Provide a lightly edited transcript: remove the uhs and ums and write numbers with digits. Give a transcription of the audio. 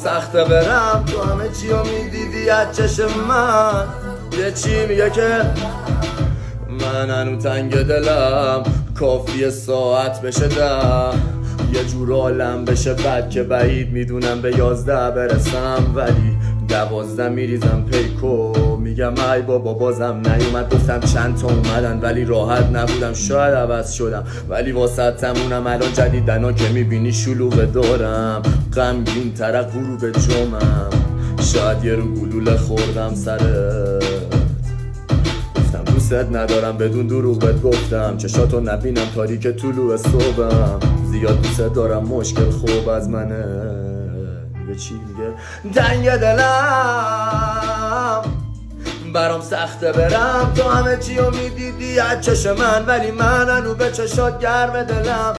سخته برم تو همه چی رو میدیدی از چشم من. یه چی میگه که من هنو تنگ دلم، کافیه ساعت بشه 10، یه جور عالم بشه بد که بعید میدونم به 11 برسم، ولی 12 میریزم پیکو میگم ای بابا بازم نیومد. گفتم چند تا اومدن ولی راحت نبودم، شاید عوض شدم ولی واسط تمونم. الان جدیدنا که میبینی شلوغه دارم، غمگین تر غروب جمعم، شاید یه رو گلوله خوردم سرت. دوست ندارم بدون دروغ بهت گفتم، چشاتو نبینم تاریک طلوع صبحم. زیاد دوست دارم مشکل خوب از منه. یه چی میگه تنگ دلم برام سخته برم تو همه چی رو میدیدی از چشم من، ولی من هنو به چشات گرم دلم.